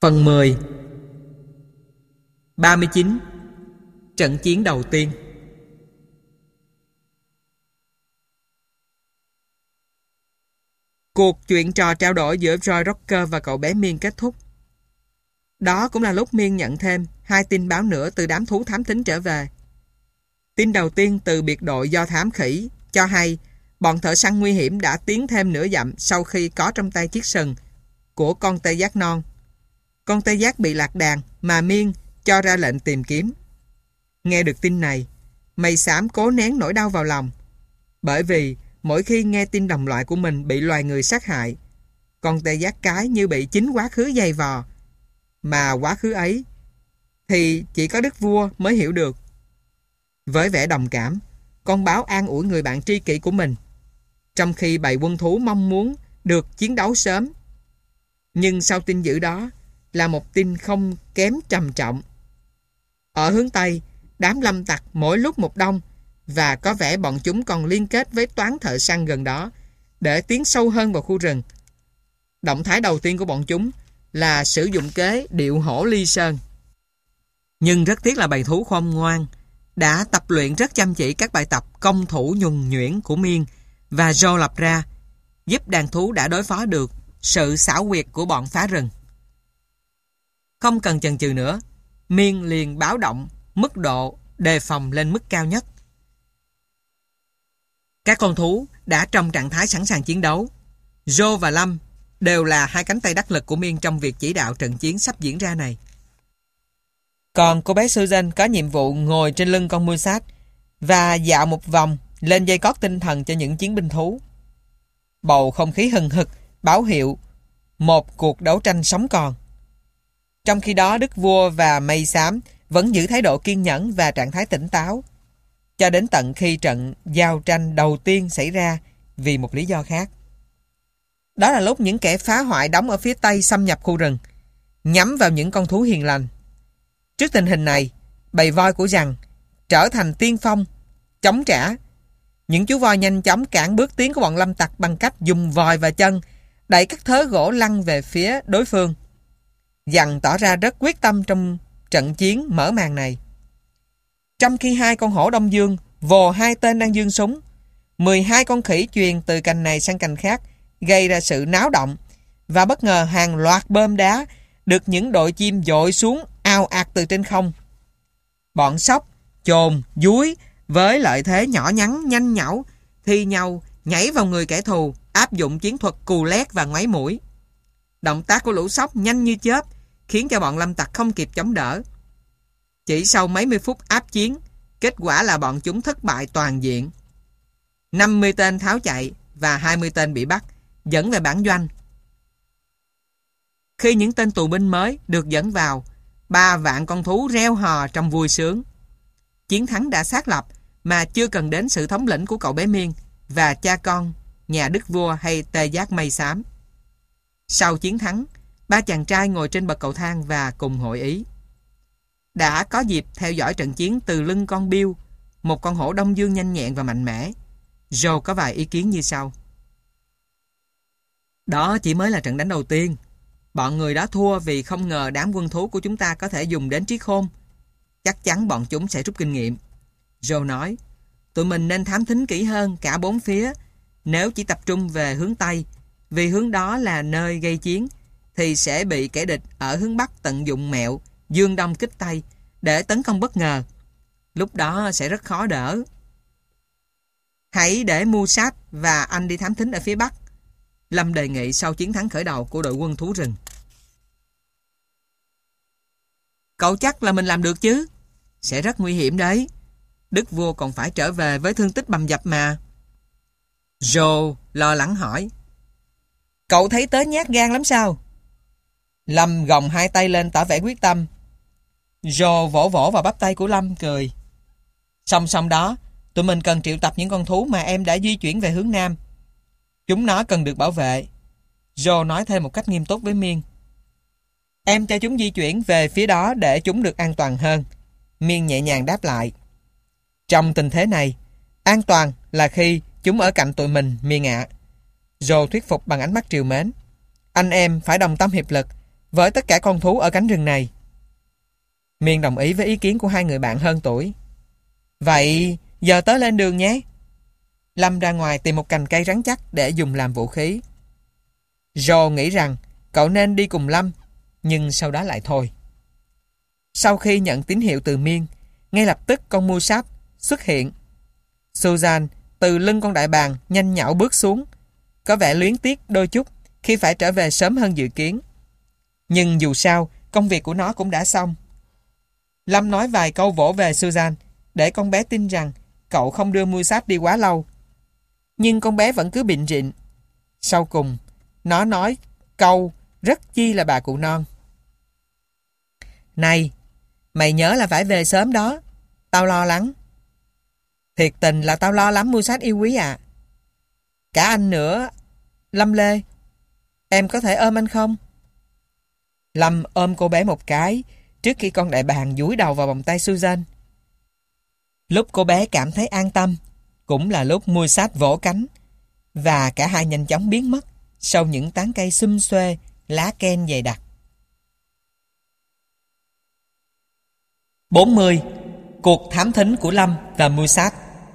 Phần 10. 39. Trận chiến đầu tiên. Cuộc chuyện trò trao đổi giữa Roy Rocker và cậu bé Miên kết thúc. Đó cũng là lúc Miên nhận thêm 2 tin báo nữa từ đám thú thám thính trở về. Tin đầu tiên từ biệt đội do thám khỉ cho hay bọn thợ săn nguy hiểm đã tiến thêm nửa dặm sau khi có trong tay chiếc sừng của con tê giác non. Con tê giác bị lạc đàn mà Miên cho ra lệnh tìm kiếm. Nghe được tin này, mày xám cố nén nỗi đau vào lòng, bởi vì mỗi khi nghe tin đồng loại của mình bị loài người sát hại, con tê giác cái như bị chính quá khứ giày vò, mà quá khứ ấy thì chỉ có đức vua mới hiểu được. Với vẻ đồng cảm, con báo an ủi người bạn tri kỷ của mình, trong khi bầy quân thú mong muốn được chiến đấu sớm. Nhưng sau tin dữ đó là một tin không kém trầm trọng. Ở hướng Tây, đám lâm tặc mỗi lúc một đông, và có vẻ bọn chúng còn liên kết với toán thợ săn gần đó để tiến sâu hơn vào khu rừng. Động thái đầu tiên của bọn chúng là sử dụng kế điệu hổ ly sơn. Nhưng rất tiếc là bầy thú khôn ngoan đã tập luyện rất chăm chỉ các bài tập công thủ nhuần nhuyễn của Miên và Joe lập ra, giúp đàn thú đã đối phó được sự xảo quyệt của bọn phá rừng. Không cần chần chừ nữa, Miên liền báo động mức độ đề phòng lên mức cao nhất. Các con thú đã trong trạng thái sẵn sàng chiến đấu. Joe và Lâm đều là 2 cánh tay đắc lực của Miên trong việc chỉ đạo trận chiến sắp diễn ra này. Còn cô bé Susan có nhiệm vụ ngồi trên lưng con Musat và dạo một vòng lên dây cót tinh thần cho những chiến binh thú. Bầu không khí hừng hực báo hiệu một cuộc đấu tranh sống còn. Trong khi đó, đức vua và mây xám vẫn giữ thái độ kiên nhẫn và trạng thái tỉnh táo, cho đến tận khi trận giao tranh đầu tiên xảy ra vì một lý do khác. Đó là lúc những kẻ phá hoại đóng ở phía Tây xâm nhập khu rừng, nhắm vào những con thú hiền lành. Trước tình hình này, bầy voi của Giằng trở thành tiên phong, chống trả. Những chú voi nhanh chóng cản bước tiến của bọn lâm tặc bằng cách dùng vòi và chân đẩy các thớ gỗ lăn về phía đối phương. Giằng tỏ ra rất quyết tâm trong trận chiến mở màn này. Trong khi 2 con hổ Đông Dương vồ 2 tên đang giương súng, 12 con khỉ chuyền từ cành này sang cành khác gây ra sự náo động, và bất ngờ hàng loạt bom đá được những đội chim dội xuống ào ạt từ trên không. Bọn sóc, chồn, dúi với lợi thế nhỏ nhắn, nhanh nhảu thi nhau nhảy vào người kẻ thù, áp dụng chiến thuật cù lét và ngoáy mũi. Động tác của lũ sóc nhanh như chớp khiến cho bọn lâm tặc không kịp chống đỡ. Chỉ sau mấy mươi phút áp chiến, kết quả là bọn chúng thất bại toàn diện. 50 tên tháo chạy và 20 tên bị bắt, dẫn về bản doanh. Khi những tên tù binh mới được dẫn vào, 3 vạn con thú reo hò trong vui sướng. Chiến thắng đã xác lập mà chưa cần đến sự thống lĩnh của cậu bé Miên và cha con nhà đức vua hay tê giác mây xám. Sau chiến thắng, 3 chàng trai ngồi trên bậc cầu thang và cùng hội ý. Đã có dịp theo dõi trận chiến từ lưng con Bill, một con hổ Đông Dương nhanh nhẹn và mạnh mẽ, Joe có vài ý kiến như sau. Đó chỉ mới là trận đánh đầu tiên. Bọn người đó thua vì không ngờ đám quân thú của chúng ta có thể dùng đến trí khôn. Chắc chắn bọn chúng sẽ rút kinh nghiệm. Joe nói, tụi mình nên thám thính kỹ hơn cả 4 phía. Nếu chỉ tập trung về hướng Tây, vì hướng đó là nơi gây chiến, thì sẽ bị kẻ địch ở hướng Bắc tận dụng mẹo dương đông kích Tây để tấn công bất ngờ. Lúc đó sẽ rất khó đỡ. Hãy để Musat và anh đi thám thính ở phía Bắc, Lâm đề nghị sau chiến thắng khởi đầu của đội quân thú rừng. Cậu chắc là mình làm được chứ? Sẽ rất nguy hiểm đấy. Đức vua còn phải trở về với thương tích bầm dập mà. Joe lo lắng hỏi. Cậu thấy tớ nhát gan lắm sao? Lâm gồng 2 tay lên tỏ vẻ quyết tâm. Joe vỗ vỗ vào bắp tay của Lâm cười. Song song đó, tụi mình cần triệu tập những con thú mà em đã di chuyển về hướng Nam. Chúng nó cần được bảo vệ. Joe nói thêm một cách nghiêm túc với Miên. Em cho chúng di chuyển về phía đó để chúng được an toàn hơn. Miên nhẹ nhàng đáp lại. Trong tình thế này, an toàn là khi chúng ở cạnh tụi mình, Miên ạ. Joe thuyết phục bằng ánh mắt trìu mến. Anh em phải đồng tâm hiệp lực với tất cả con thú ở cánh rừng này. Miên đồng ý với ý kiến của hai người bạn hơn tuổi. Vậy giờ tớ lên đường nhé. Lâm ra ngoài tìm một cành cây rắn chắc để dùng làm vũ khí. Joe nghĩ rằng cậu nên đi cùng Lâm, nhưng sau đó lại thôi. Sau khi nhận tín hiệu từ Miên, ngay lập tức con mưu sát xuất hiện. Susan từ lưng con đại bàng nhanh nhảu bước xuống, có vẻ luyến tiếc đôi chút khi phải trở về sớm hơn dự kiến. Nhưng dù sao, công việc của nó cũng đã xong. Lâm nói vài câu vỗ về Susan để con bé tin rằng cậu không đưa mưu sát đi quá lâu. Nhưng con bé vẫn cứ bịn rịn. Sau cùng, nó nói câu rất chi là bà cụ non. Này, mày nhớ là phải về sớm đó. Tao lo lắng. Thiệt tình là tao lo lắm mưu sát yêu quý à. Cả anh nữa. Lâm Lê, em có thể ôm anh không? Lâm ôm cô bé một cái trước khi con đại bàng dúi đầu vào vòng tay Susan. Lúc cô bé cảm thấy an tâm cũng là lúc mưu sát vỗ cánh, và cả hai nhanh chóng biến mất sau những tán cây xum xuê, lá ken dày đặc. 40. Cuộc thám thính của Lâm và mưu sát.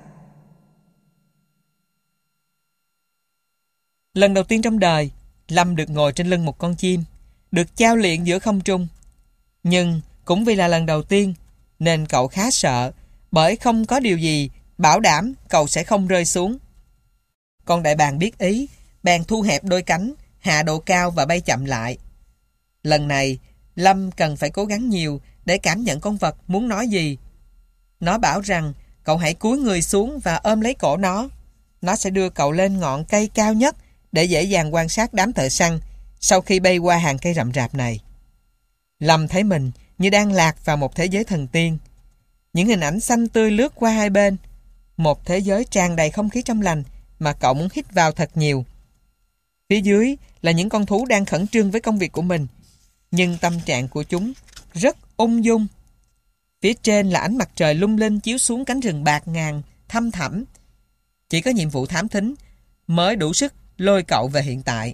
Lần đầu tiên trong đời, Lâm được ngồi trên lưng một con chim, được chao luyện giữa không trung. Nhưng cũng vì là lần đầu tiên, nên cậu khá sợ, bởi không có điều gì bảo đảm cậu sẽ không rơi xuống. Con đại bàng biết ý, bèn thu hẹp đôi cánh, hạ độ cao và bay chậm lại. Lần này, Lâm cần phải cố gắng nhiều để cảm nhận con vật muốn nói gì. Nó bảo rằng cậu hãy cúi người xuống và ôm lấy cổ nó. Nó sẽ đưa cậu lên ngọn cây cao nhất để dễ dàng quan sát đám thợ săn sau khi bay qua hàng cây rậm rạp này. Lâm thấy mình như đang lạc vào một thế giới thần tiên. Những hình ảnh xanh tươi lướt qua hai bên. Một thế giới tràn đầy không khí trong lành mà cậu muốn hít vào thật nhiều. Phía dưới là những con thú đang khẩn trương với công việc của mình, nhưng tâm trạng của chúng rất ung dung. Phía trên là ánh mặt trời lung linh chiếu xuống cánh rừng bạt ngàn, thăm thẳm. Chỉ có nhiệm vụ thám thính mới đủ sức lôi cậu về hiện tại.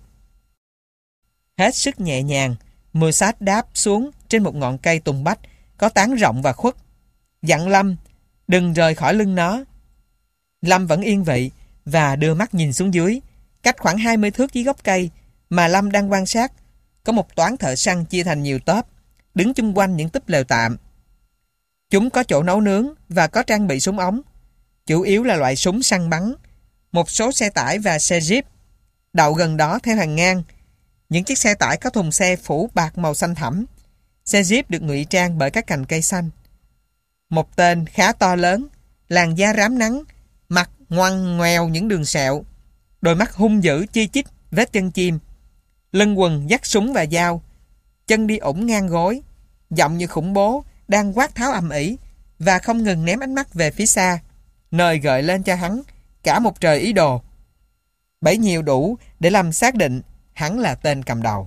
Hết sức nhẹ nhàng, mưa sát đáp xuống trên một ngọn cây tùng bách có tán rộng và khuất, dặn Lâm đừng rời khỏi lưng nó. Lâm vẫn yên vị và đưa mắt nhìn xuống dưới. Cách khoảng 20 thước dưới gốc cây mà Lâm đang quan sát, có một toán thợ săn chia thành nhiều tốp, đứng chung quanh những túp lều tạm. Chúng có chỗ nấu nướng và có trang bị súng ống, chủ yếu là loại súng săn bắn. Một số xe tải và xe Jeep đậu gần đó theo hàng ngang. Những chiếc xe tải có thùng xe phủ bạc màu xanh thẳm. Xe Jeep được ngụy trang bởi các cành cây xanh. Một tên khá to lớn, làn da rám nắng, mặt ngoằn ngoèo những đường sẹo, đôi mắt hung dữ chi chít vết chân chim, lưng quần dắt súng và dao, chân đi ủng ngang gối, giọng như khủng bố, đang quát tháo ầm ĩ và không ngừng ném ánh mắt về phía xa, nơi gợi lên cho hắn cả một trời ý đồ. Bấy nhiêu đủ để Lâm xác định hắn là tên cầm đầu.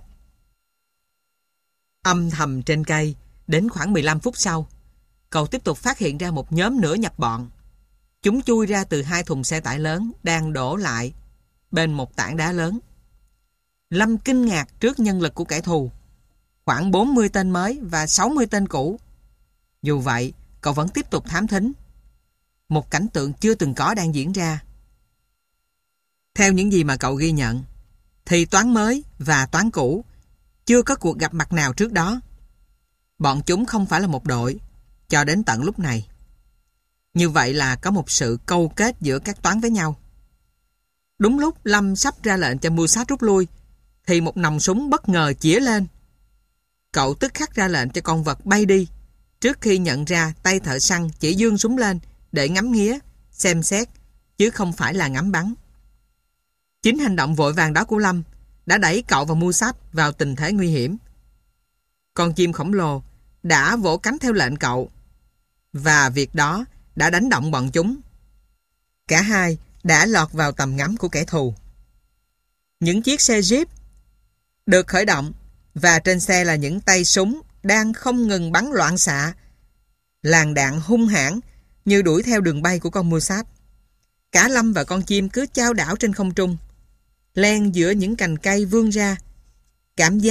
Âm thầm trên cây, đến khoảng 15 phút sau, cậu tiếp tục phát hiện ra một nhóm nữa nhập bọn. Chúng chui ra từ hai thùng xe tải lớn đang đổ lại bên một tảng đá lớn. Lâm kinh ngạc trước nhân lực của kẻ thù, khoảng 40 tên mới và 60 tên cũ. Dù vậy, cậu vẫn tiếp tục thám thính. Một cảnh tượng chưa từng có đang diễn ra. Theo những gì mà cậu ghi nhận, thì toán mới và toán cũ chưa có cuộc gặp mặt nào trước đó. Bọn chúng không phải là một đội cho đến tận lúc này. Như vậy là có một sự câu kết giữa các toán với nhau. Đúng lúc Lâm sắp ra lệnh cho mưu sát rút lui, thì một nòng súng bất ngờ chĩa lên. Cậu tức khắc ra lệnh cho con vật bay đi, trước khi nhận ra tay thợ săn chỉ giương súng lên để ngắm nghía, xem xét, chứ không phải là ngắm bắn. Chính hành động vội vàng đó của Lâm đã đẩy cậu và mưu sát vào tình thế nguy hiểm. Con chim khổng lồ đã vỗ cánh theo lệnh cậu, và việc đó đã đánh động bọn chúng. Cả hai đã lọt vào tầm ngắm của kẻ thù. Những chiếc xe Jeep được khởi động, và trên xe là những tay súng đang không ngừng bắn loạn xạ. Làn đạn hung hãn như đuổi theo đường bay của con mưu sát. Cả Lâm và con chim cứ chao đảo trên không trung, len giữa những cành cây vươn ra. Cảm giác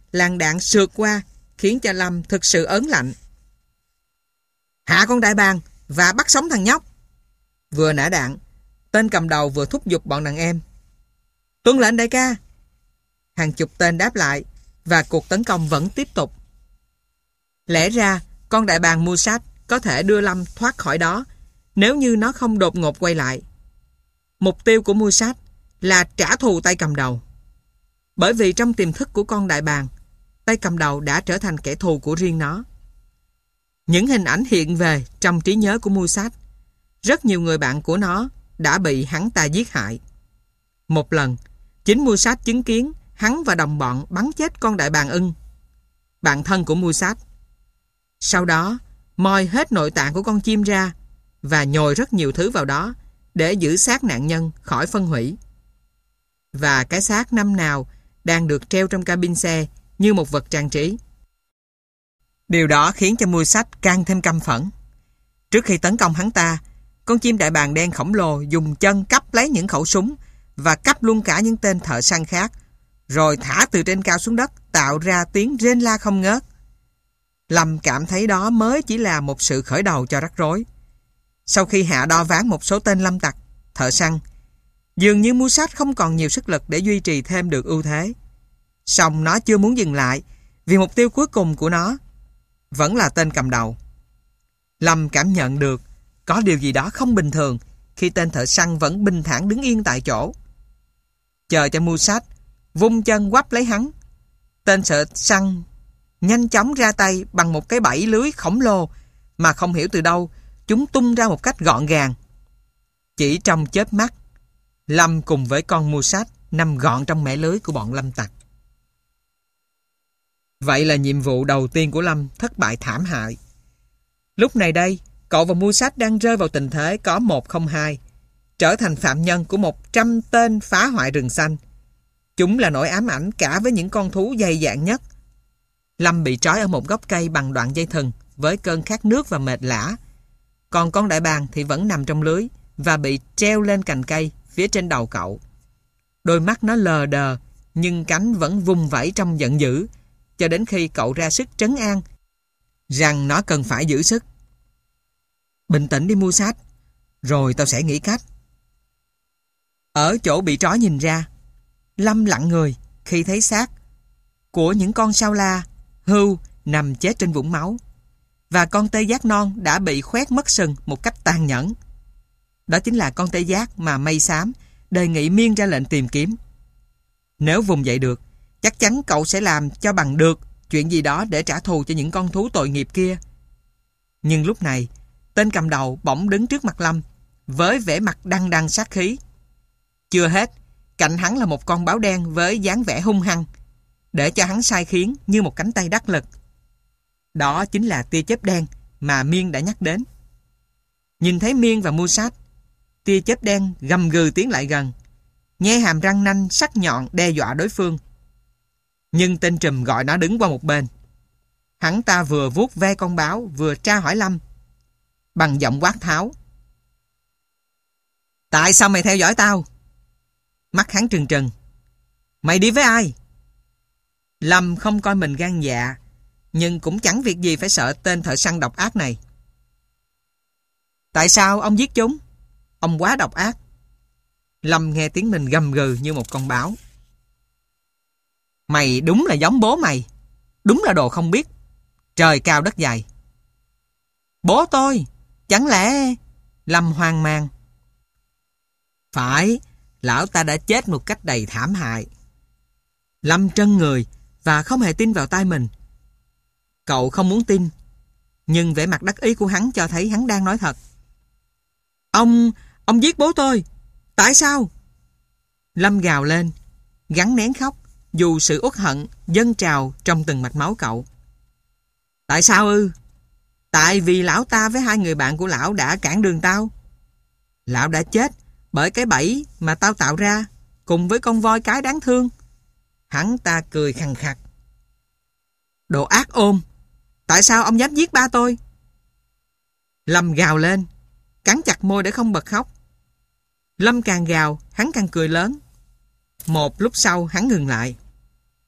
làn đạn sượt qua, khiến cho Lâm thực sự ớn lạnh. Hạ con đại bàng và bắt sống thằng nhóc. Vừa nã đạn, tên cầm đầu vừa thúc giục bọn đàn em. Tuân lệnh đại ca. Hàng chục tên đáp lại và cuộc tấn công vẫn tiếp tục. Lẽ ra, con đại bàng Mossad có thể đưa Lâm thoát khỏi đó nếu như nó không đột ngột quay lại. Mục tiêu của Mossad là trả thù tay cầm đầu. Bởi vì trong tiềm thức của con đại bàng, tay cầm đầu đã trở thành kẻ thù của riêng nó. Những hình ảnh hiện về trong trí nhớ của Mossad. Rất nhiều người bạn của nó đã bị hắn ta giết hại. Một lần, chính Mossad chứng kiến hắn và đồng bọn bắn chết con đại bàng ưng, bạn thân của Mossad. Sau đó, moi hết nội tạng của con chim ra và nhồi rất nhiều thứ vào đó để giữ xác nạn nhân khỏi phân hủy. Và cái xác năm nào đang được treo trong cabin xe như một vật trang trí. Điều đó khiến cho Mossad càng thêm căm phẫn. Trước khi tấn công hắn ta, con chim đại bàng đen khổng lồ dùng chân cắp lấy những khẩu súng và cắp luôn cả những tên thợ săn khác, rồi thả từ trên cao xuống đất, tạo ra tiếng rên la không ngớt. Lâm cảm thấy đó mới chỉ là một sự khởi đầu cho rắc rối. Sau khi hạ đo ván một số tên lâm tặc, thợ săn, dường như Mossad không còn nhiều sức lực để duy trì thêm được ưu thế. Song nó chưa muốn dừng lại, vì mục tiêu cuối cùng của nó vẫn là tên cầm đầu. Lâm cảm nhận được có điều gì đó không bình thường khi tên thợ săn vẫn bình thản đứng yên tại chỗ, chờ cho Mossad vung chân quắp lấy hắn. Tên thợ săn nhanh chóng ra tay bằng một cái bẫy lưới khổng lồ mà không hiểu từ đâu chúng tung ra một cách gọn gàng. Chỉ trong chớp mắt, Lâm cùng với con Mossad nằm gọn trong mẻ lưới của bọn lâm tặc. Vậy là nhiệm vụ đầu tiên của Lâm thất bại thảm hại. Lúc này đây, cậu và Mossad đang rơi vào tình thế có 1-0-2, trở thành phạm nhân của 100 tên phá hoại rừng xanh. Chúng là nỗi ám ảnh cả với những con thú dày dạn nhất. Lâm bị trói ở một gốc cây bằng đoạn dây thừng với cơn khát nước và mệt lả. Còn con đại bàng thì vẫn nằm trong lưới và bị treo lên cành cây phía trên đầu cậu. Đôi mắt nó lờ đờ, nhưng cánh vẫn vung vẩy trong giận dữ, cho đến khi cậu ra sức trấn an rằng nó cần phải giữ sức. Bình tĩnh đi Mossad, rồi tao sẽ nghĩ cách. Ở chỗ bị trói nhìn ra, Lâm lặng người khi thấy xác của những con sao la, hươu nằm chết trên vũng máu, và con tê giác non đã bị khoét mất sừng một cách tàn nhẫn. Đó chính là con tê giác mà Mây Xám đề nghị Miên ra lệnh tìm kiếm. Nếu vùng dậy được, chắc chắn cậu sẽ làm cho bằng được chuyện gì đó để trả thù cho những con thú tội nghiệp kia. Nhưng lúc này, tên cầm đầu bỗng đứng trước mặt Lâm với vẻ mặt đằng đằng sát khí. Chưa hết, cạnh hắn là một con báo đen với dáng vẻ hung hăng, để cho hắn sai khiến như một cánh tay đắc lực. Đó chính là tia chớp đen mà Miên đã nhắc đến. Nhìn thấy Miên và Mossad, tia chớp đen gầm gừ tiến lại gần, nhe hàm răng nanh sắc nhọn đe dọa đối phương. Nhưng tên trùm gọi nó đứng qua một bên. Hắn ta vừa vuốt ve con báo vừa tra hỏi Lâm bằng giọng quát tháo. Tại sao mày theo dõi tao? Mắt hắn trừng trừng. Mày đi với ai? Lâm không coi mình gan dạ, nhưng cũng chẳng việc gì phải sợ tên thợ săn độc ác này. Tại sao ông giết chúng? Ông quá độc ác. Lâm nghe tiếng mình gầm gừ như một con báo. Mày đúng là giống bố mày. Đúng là đồ không biết. Trời cao đất dày. Bố tôi? Chẳng lẽ... Lâm hoang mang. Phải, lão ta đã chết một cách đầy thảm hại. Lâm trân người và không hề tin vào tai mình. Cậu không muốn tin, nhưng vẻ mặt đắc ý của hắn cho thấy hắn đang nói thật. Ông giết bố tôi. Tại sao? Lâm gào lên, gắng nén khóc, dù sự uất hận dâng trào trong từng mạch máu cậu. Tại sao ư? Tại vì lão ta với hai người bạn của lão đã cản đường tao. Lão đã chết bởi cái bẫy mà tao tạo ra, cùng với con voi cái đáng thương. Hắn ta cười khằng khặc. Đồ ác ôn, tại sao ông dám giết ba tôi? Lâm gào lên, cắn chặt môi để không bật khóc. Lâm càng gào, hắn càng cười lớn. Một lúc sau hắn ngừng lại.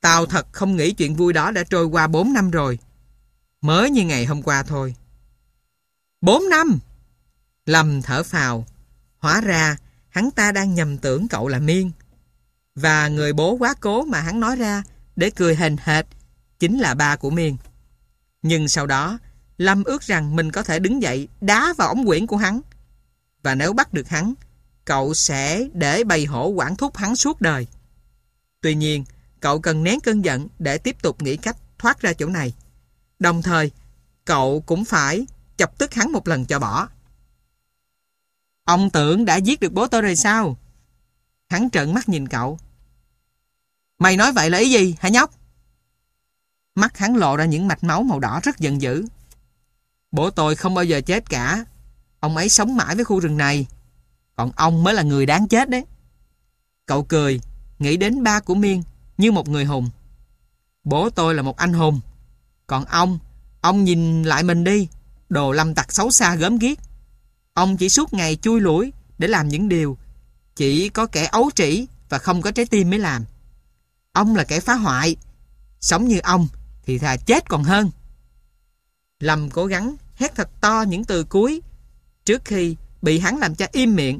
Tao thật không nghĩ chuyện vui đó đã trôi qua 4 năm rồi. Mới như ngày hôm qua thôi. 4 năm! Lâm thở phào. Hóa ra hắn ta đang nhầm tưởng cậu là Miên. Và người bố quá cố mà hắn nói ra để cười hềnh hệt chính là ba của Miên. Nhưng sau đó Lâm ước rằng mình có thể đứng dậy đá vào ống quyển của hắn. Và nếu bắt được hắn, cậu sẽ để bầy hổ quản thúc hắn suốt đời. Tuy nhiên, cậu cần nén cơn giận để tiếp tục nghĩ cách thoát ra chỗ này. Đồng thời, cậu cũng phải chọc tức hắn một lần cho bỏ. Ông tưởng đã giết được bố tôi rồi sao? Hắn trợn mắt nhìn cậu. Mày nói vậy là ý gì hả nhóc? Mắt hắn lộ ra những mạch máu màu đỏ rất giận dữ. Bố tôi không bao giờ chết cả. Ông ấy sống mãi với khu rừng này. Còn ông mới là người đáng chết đấy. Cậu cười, nghĩ đến ba của Miên như một người hùng. Bố tôi là một anh hùng. Còn ông nhìn lại mình đi. Đồ lâm tặc xấu xa gớm ghiếc. Ông chỉ suốt ngày chui lủi để làm những điều chỉ có kẻ ấu trĩ và không có trái tim mới làm. Ông là kẻ phá hoại. Sống như ông thì thà chết còn hơn. Lâm cố gắng hét thật to những từ cuối trước khi bị hắn làm cho im miệng.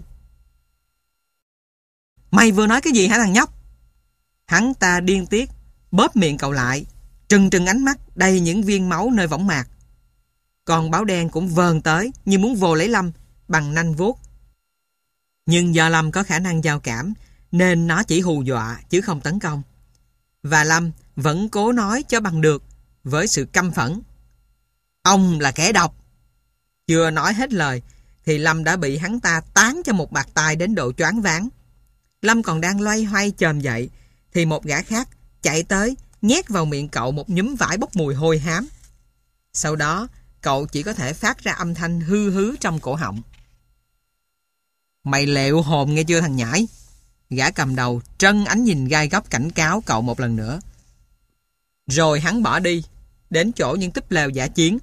Mày vừa nói cái gì hả thằng nhóc? Hắn ta điên tiết bóp miệng cậu lại, trừng trừng ánh mắt đầy những viên máu nơi võng mạc. Con báo đen cũng vờn tới như muốn vồ lấy Lâm bằng nanh vuốt. Nhưng do Lâm có khả năng giao cảm nên nó chỉ hù dọa chứ không tấn công. Và Lâm vẫn cố nói cho bằng được với sự căm phẫn. Ông là kẻ độc. Chưa nói hết lời thì Lâm đã bị hắn ta tán cho một bạt tai đến độ choáng váng. Lâm còn đang loay hoay chồm dậy thì một gã khác chạy tới nhét vào miệng cậu một nhúm vải bốc mùi hôi hám. Sau đó cậu chỉ có thể phát ra âm thanh hư hứ trong cổ họng. Mày lẹo hồn nghe chưa thằng nhãi? Gã cầm đầu trân ánh nhìn gai góc cảnh cáo cậu một lần nữa. Rồi hắn bỏ đi đến chỗ những túp lều dã chiến.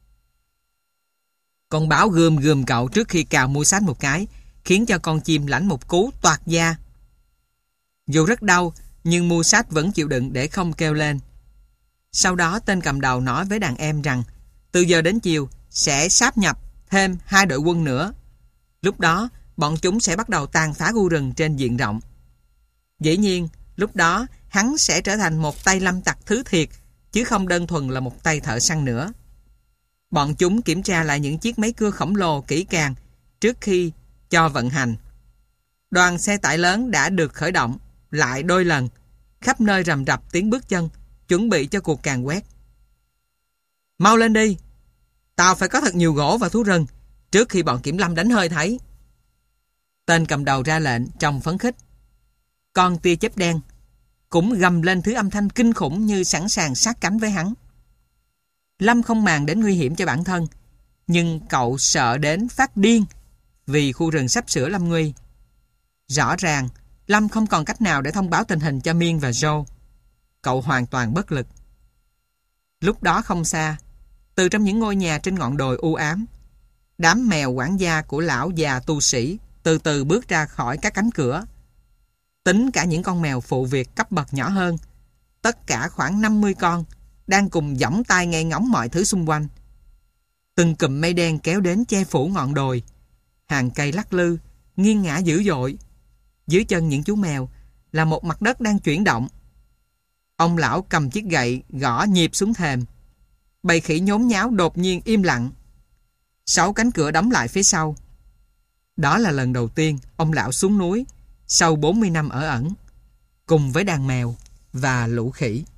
Con báo gườm gườm cậu trước khi cào mui sách một cái, khiến cho con chim lãnh một cú toạc da. Dù rất đau, nhưng mui sách vẫn chịu đựng để không kêu lên. Sau đó tên cầm đầu nói với đàn em rằng từ giờ đến chiều sẽ sáp nhập thêm 2 đội quân nữa. Lúc đó bọn chúng sẽ bắt đầu tàn phá khu rừng trên diện rộng. Dĩ nhiên lúc đó hắn sẽ trở thành một tay lâm tặc thứ thiệt, chứ không đơn thuần là một tay thợ săn nữa. Bọn chúng kiểm tra lại những chiếc máy cưa khổng lồ kỹ càng trước khi cho vận hành. Đoàn xe tải lớn đã được khởi động lại đôi lần, khắp nơi rầm rập tiếng bước chân, chuẩn bị cho cuộc càn quét. Mau lên đi! Tao phải có thật nhiều gỗ và thú rừng trước khi bọn kiểm lâm đánh hơi thấy. Tên cầm đầu ra lệnh trong phấn khích. Con tia chớp đen cũng gầm lên thứ âm thanh kinh khủng như sẵn sàng sát cánh với hắn. Lâm không màng đến nguy hiểm cho bản thân, nhưng cậu sợ đến phát điên vì khu rừng sắp sửa lâm nguy. Rõ ràng Lâm không còn cách nào để thông báo tình hình cho Miên và Joe. Cậu hoàn toàn bất lực. Lúc đó không xa, từ trong những ngôi nhà trên ngọn đồi u ám, đám mèo quản gia của lão già tu sĩ từ từ bước ra khỏi các cánh cửa. Tính cả những con mèo phụ việc cấp bậc nhỏ hơn, tất cả khoảng 50 con đang cùng giỏng tai nghe ngóng mọi thứ xung quanh. Từng cụm mây đen kéo đến che phủ ngọn đồi. Hàng cây lắc lư, nghiêng ngã dữ dội. Dưới chân những chú mèo là một mặt đất đang chuyển động. Ông lão cầm chiếc gậy gõ nhịp xuống thềm. Bầy khỉ nhốn nháo đột nhiên im lặng. 6 cánh cửa đóng lại phía sau. Đó là lần đầu tiên ông lão xuống núi sau 40 năm ở ẩn, cùng với đàn mèo và lũ khỉ.